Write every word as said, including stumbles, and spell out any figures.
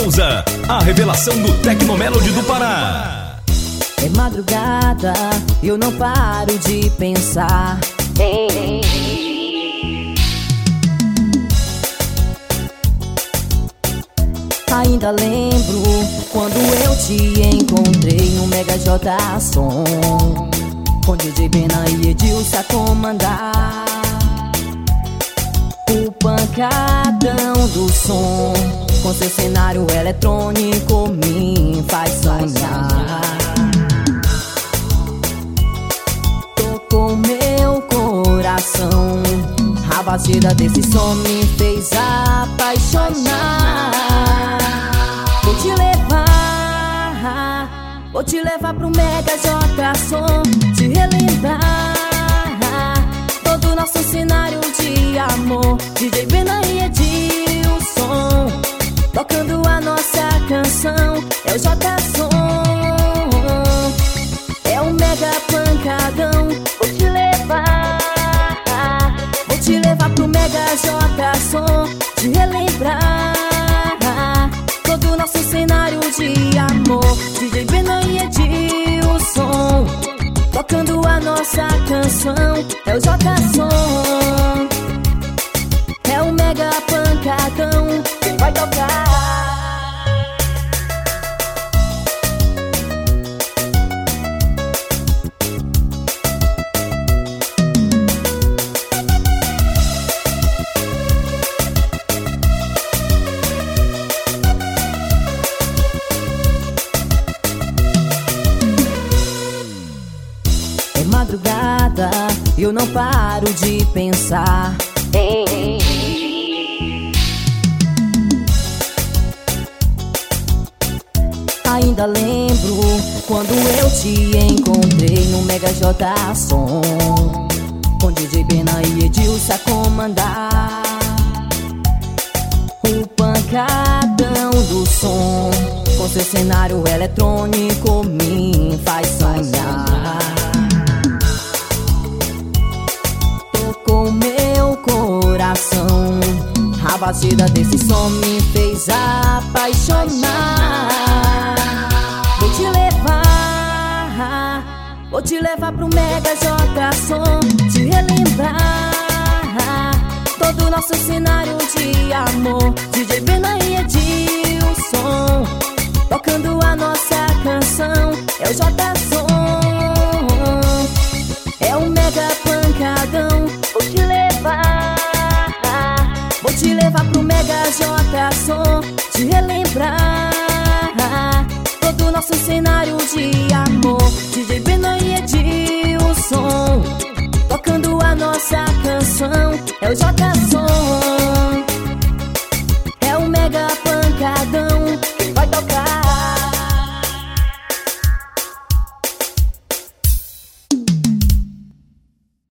Souza, a revelação do Tecnomelody do Pará. É madrugada, eu não paro de pensar. Ainda lembro quando eu te encontrei no Mega J Som, com D J Bena e Edilson a comandar o pancadão do som. Com seu cenário eletrônico me faz sonhar. Tocou meu coração, a batida desse som me fez apaixonar. Vou te levar, vou te levar pro Mega J Som, te relembrar todo nosso cenário de amor. D J Bena e Edilson tocando a nossa canção. É o J Som, é o Mega Pancadão. Vou te levar, vou te levar pro Mega J Som, te relembrar todo nosso cenário de amor. D J Bena e Edilson tocando a nossa canção. É o J Som, é o Mega Pancadão. Quem vai tocar? É madrugada, eu não paro de pensar. Ainda lembro quando eu te encontrei no Mega J Som, com D J Bena e Edilson a comandar o pancadão do som. Com seu cenário eletrônico me faz sonhar. Tocou meu coração, a batida desse som me fez apaixonar. Vou te levar, vou te levar pro Mega J Som, te relembrar todo o nosso cenário de amor. D J Bena e Edilson tocando a nossa canção. É o J Som, é o Mega Pancadão. Vou te levar, vou te levar pro Mega J Som, te relembrar todo o nosso cenário de amor. D J Bena e Edilson tocando a nossa canção. É o J